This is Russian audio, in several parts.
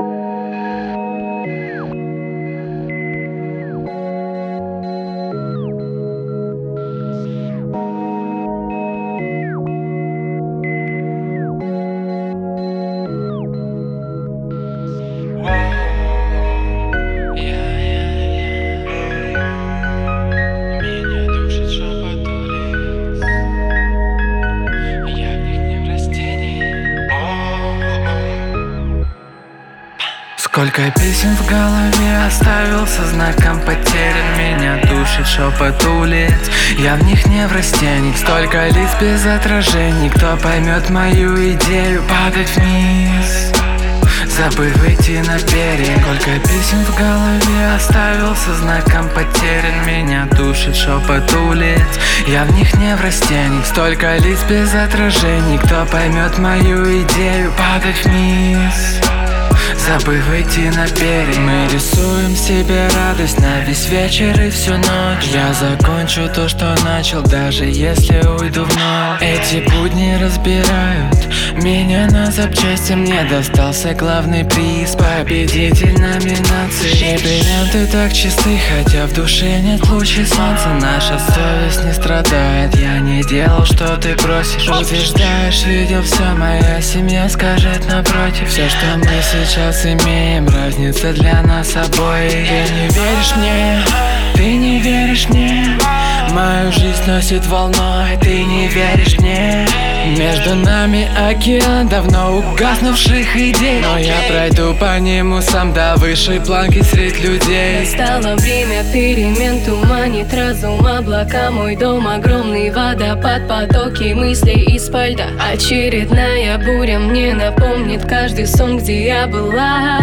Сколько песен в голове оставил со знаком потерян. Меня душит шепот улиц, я в них не в растениях. Столько лиц без отражений, кто поймет мою идею падать вниз, забыв выйти на берег. Сколько песен в голове оставил со знаком потерян. Меня душит шепот улиц, я в них не в растениях. Столько лиц без отражений, кто поймет мою идею падать вниз, забыв выйти на берег. Мы рисуем себе радость на весь вечер и всю ночь. Я закончу то, что начал, даже если уйду в ноль. Эти будни разбирают меня на запчасти. Мне достался главный приз, победитель номинации. Бриллианты так чисты, хотя в душе нет лучей солнца. Наша совесть не страдает, я не делал, что ты просишь. Утверждаешь, видел все, моя семья скажет напротив. Все, что мы сейчас имеем, разница для нас обоих. Ты не веришь мне, ты не веришь мне. Мою жизнь носит волной, ты не веришь мне. Между нами океан давно угаснувших идей, но я пройду по нему сам до высшей планки среди людей. Настало время перемен, туманит разум, облака. Мой дом огромный водопад, потоки мыслей из-под льда. Очередная буря мне напомнит каждый сон, где я была.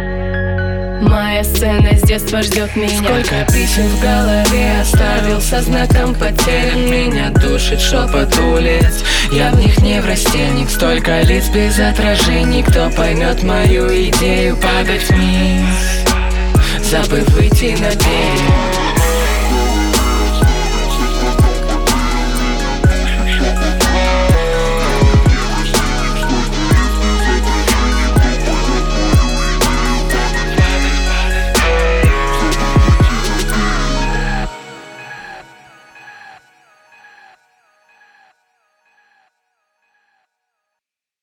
Моя сцена с детства ждет меня. Сколько песен в голове оставил со знаком потерян. Меня душит шепот улиц, я в них не в растениях. Столько лиц без отражений, кто поймет мою идею падать вниз, забыв выйти на берег.